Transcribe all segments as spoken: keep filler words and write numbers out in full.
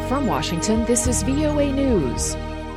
From Washington, this is V O A News.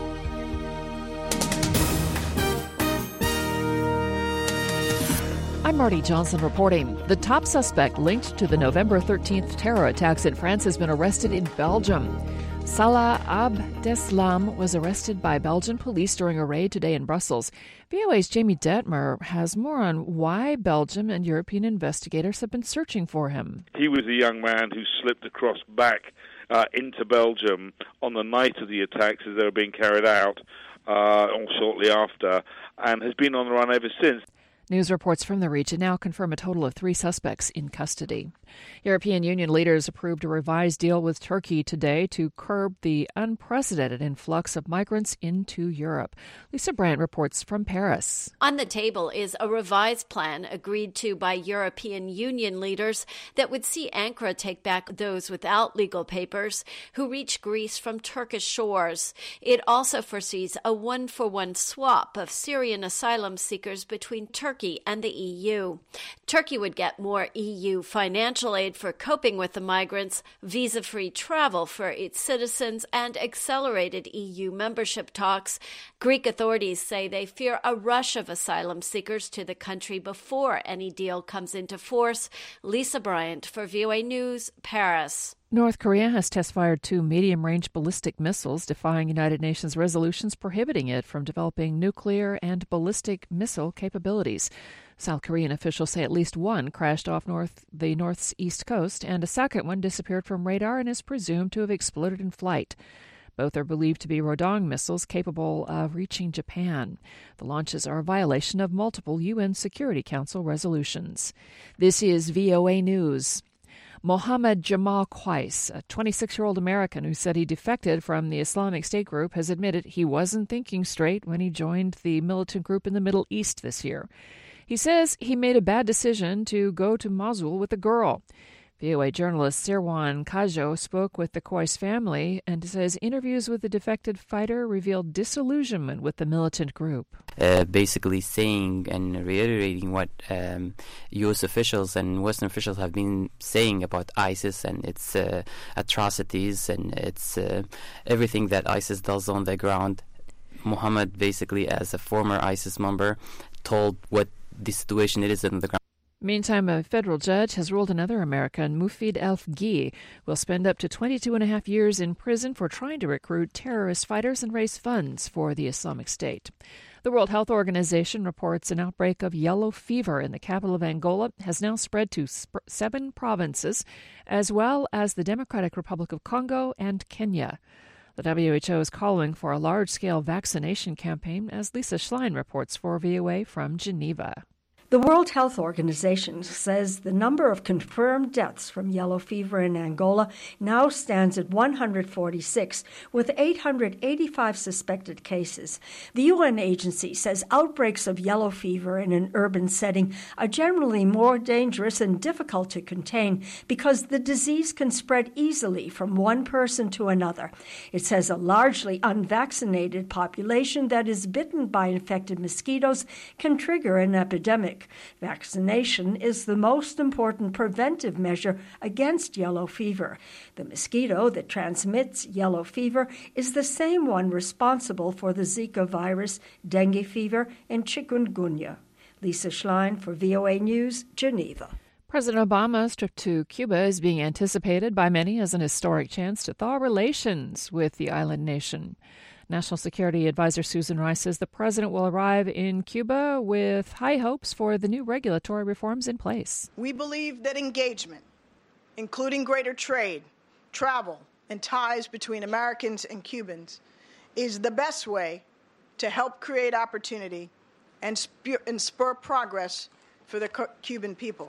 I'm Marty Johnson reporting. The top suspect linked to the November thirteenth terror attacks in France has been arrested in Belgium. Salah Abdeslam was arrested by Belgian police during a raid today in Brussels. V O A's Jamie Detmer has more on why Belgium and European investigators have been searching for him. He was a young man who slipped across back uh, into Belgium on the night of the attacks as they were being carried out, uh, or shortly after, and has been on the run ever since. News reports from the region now confirm a total of three suspects in custody. European Union leaders approved a revised deal with Turkey today to curb the unprecedented influx of migrants into Europe. Lisa Brandt reports from Paris. On the table is a revised plan agreed to by European Union leaders that would see Ankara take back those without legal papers who reach Greece from Turkish shores. It also foresees a one-for-one swap of Syrian asylum seekers between Turkey and the E U. Turkey would get more E U financial aid for coping with the migrants, visa-free travel for its citizens, and accelerated E U membership talks. Greek authorities say they fear a rush of asylum seekers to the country before any deal comes into force. Lisa Bryant for V O A News, Paris. North Korea has test-fired two medium-range ballistic missiles, defying United Nations resolutions prohibiting it from developing nuclear and ballistic missile capabilities. South Korean officials say at least one crashed off north the North's east coast, and a second one disappeared from radar and is presumed to have exploded in flight. Both are believed to be Rodong missiles capable of reaching Japan. The launches are a violation of multiple U N Security Council resolutions. This is V O A News. Mohammed Jamal Qais, a twenty-six-year-old American who said he defected from the Islamic State group, has admitted he wasn't thinking straight when he joined the militant group in the Middle East this year. He says he made a bad decision to go to Mosul with a girl. V O A journalist Sirwan Kajo spoke with the Qais family and says interviews with the defected fighter revealed disillusionment with the militant group. Uh, basically saying and reiterating what um, U S officials and Western officials have been saying about ISIS and its uh, atrocities and its uh, everything that ISIS does on the ground. Muhammad, basically, as a former ISIS member, told what the situation it is on the ground. Meantime, a federal judge has ruled another American, Mufid El-Fghi, will spend up to twenty-two and a half years in prison for trying to recruit terrorist fighters and raise funds for the Islamic State. The World Health Organization reports an outbreak of yellow fever in the capital of Angola has now spread to sp- seven provinces, as well as the Democratic Republic of Congo and Kenya. The W H O is calling for a large-scale vaccination campaign, as Lisa Schlein reports for V O A from Geneva. The World Health Organization says the number of confirmed deaths from yellow fever in Angola now stands at one hundred forty-six, with eight hundred eighty-five suspected cases. The U N agency says outbreaks of yellow fever in an urban setting are generally more dangerous and difficult to contain because the disease can spread easily from one person to another. It says a largely unvaccinated population that is bitten by infected mosquitoes can trigger an epidemic. Vaccination is the most important preventive measure against yellow fever. The mosquito that transmits yellow fever is the same one responsible for the Zika virus, dengue fever, and chikungunya. Lisa Schlein for V O A News, Geneva. President Obama's trip to Cuba is being anticipated by many as an historic chance to thaw relations with the island nation. National Security Advisor Susan Rice says the president will arrive in Cuba with high hopes for the new regulatory reforms in place. We believe that engagement, including greater trade, travel, and ties between Americans and Cubans, is the best way to help create opportunity and spur, and spur progress for the Cuban people.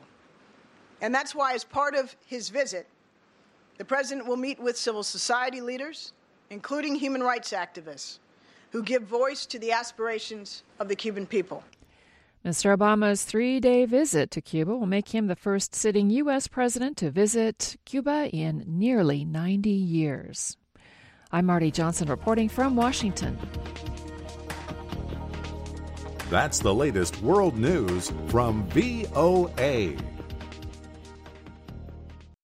And that's why, as part of his visit, the president will meet with civil society leaders, including human rights activists, who give voice to the aspirations of the Cuban people. Mister Obama's three-day visit to Cuba will make him the first sitting U S president to visit Cuba in nearly ninety years. I'm Marty Johnson reporting from Washington. That's the latest world news from V O A.